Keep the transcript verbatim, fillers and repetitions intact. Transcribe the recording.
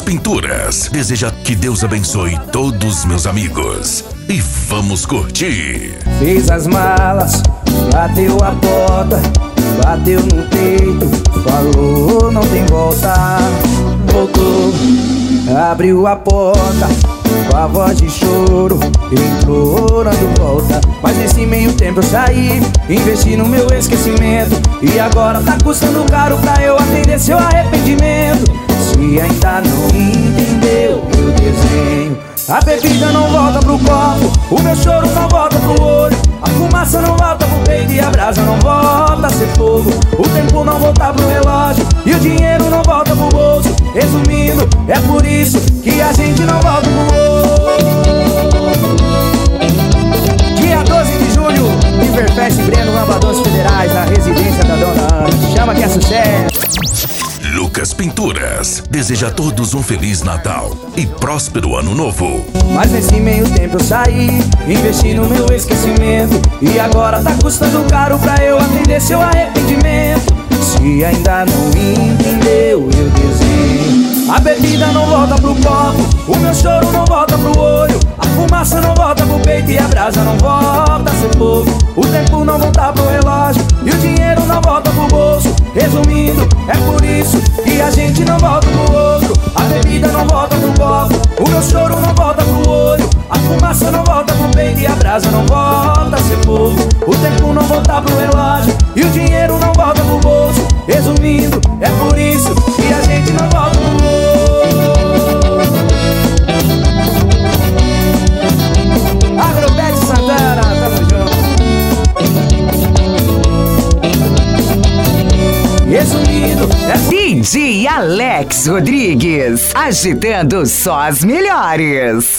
Pinturas deseja que Deus abençoe todos meus amigos. E vamos curtir. Fez as malas, bateu a porta, bateu no peito, falou não tem volta. Voltou, abriu a porta, com a voz de choro, entrou dando volta. Mas nesse meio tempo eu saí, investi no meu esquecimento, e agora tá custando caro pra eu atender seu arrependimento. Se ainda não entendeu meu desenho, a bebida não volta pro copo, o meu choro não volta pro olho, a fumaça não volta pro peito e a brasa não volta a ser fogo. O tempo não volta pro relógio e o dinheiro não volta pro bolso. Resumindo, é por isso que a gente não volta pro outro. Dia doze de julho, Riverfest Breno, Lavadores Federais, na residência da Dona Ana. Chama que é sucesso. Lucas Pinturas deseja a todos um Feliz Natal e próspero Ano Novo. Mas nesse meio tempo eu saí, investi no meu esquecimento, e agora tá custando caro pra eu atender seu arrependimento. Se ainda não entendeu eu desenho, a bebida não volta pro copo, o meu choro não volta pro olho, a fumaça não volta pro peito e a brasa não volta a ser fogo. O tempo não volta pro relógio e o dinheiro não volta pro bolso. Resumindo, é por isso que a gente não volta pro outro. A bebida não volta pro copo, o meu choro não volta pro olho, a fumaça não volta pro peito e a brasa não volta a ser fogo. O tempo não volta pro relógio e o dinheiro não volta pro bolso. Resumindo, é por isso que a gente não volta pro outro. Agrobete Santana, tamo junto. Resumindo, é D J Alex Rodrigues, agitando só as melhores.